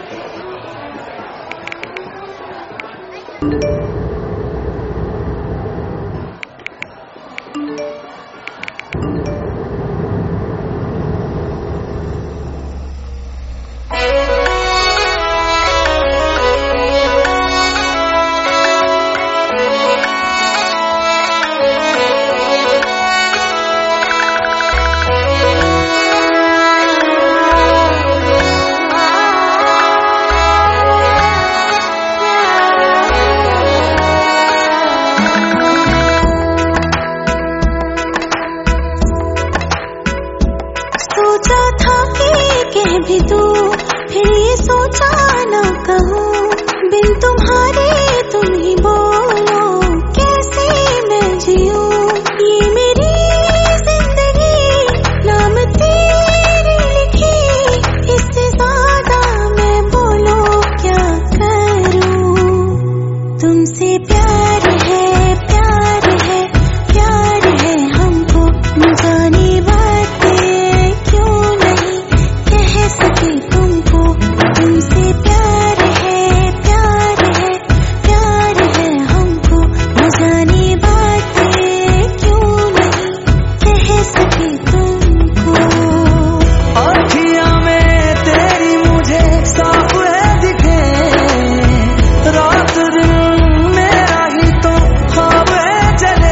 सोचा था कि कह भी तू, फिर ये सोचा ना कहूँ, बिन तुम्हारे तुम ही बोलो कैसे मैं जीऊँ। ये मेरी जिंदगी नाम तेरे लिखी, इससे ज्यादा मैं बोलो क्या करूँ। तुमसे प्यार है प्यार है प्यार है हमको, न जाने बातें क्यों नहीं कह सके तुमको। तुमसे प्यार है प्यार है प्यार है हमको, न जाने बातें क्यों नहीं कह सके तुमको। आँखियाँ में तेरी मुझे साफ है दिखे, रात दिन मेरा ही तो ख्वाब है चले।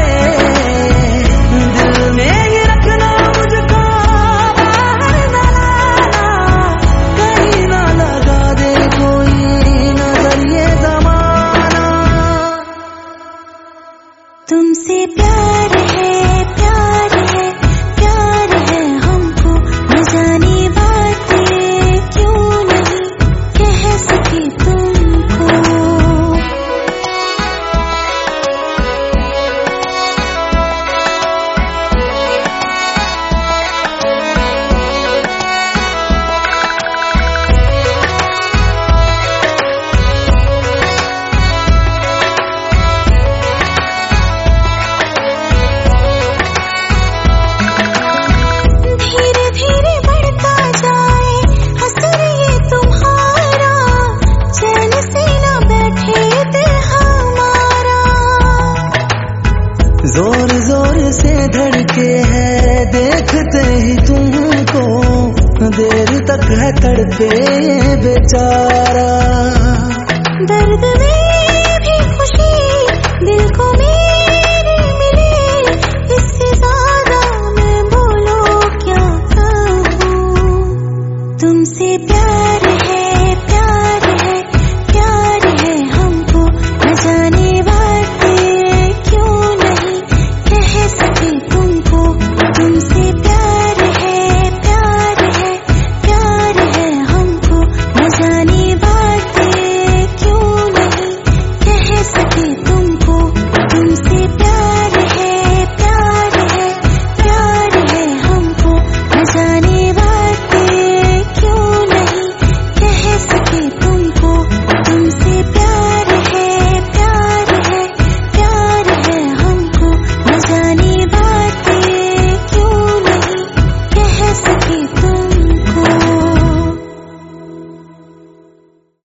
दिल में ही रखना मुझको, बाहर न लाना, कहीं ना लगा दे कोई नजर ये जमाना। तुमसे प्यार है प्यार है प्यार है हमको, न जाने बातें क्यों नहीं कह सके तुमको। धीरे धीरे बढ़ता जाए असर ये तुम्हारा, चैन से ना बैठे दिल हमारा। जोर जोर से धड़के है देखते ही तुमको, देर तक है तड़पे ये बेचारा। दर्द में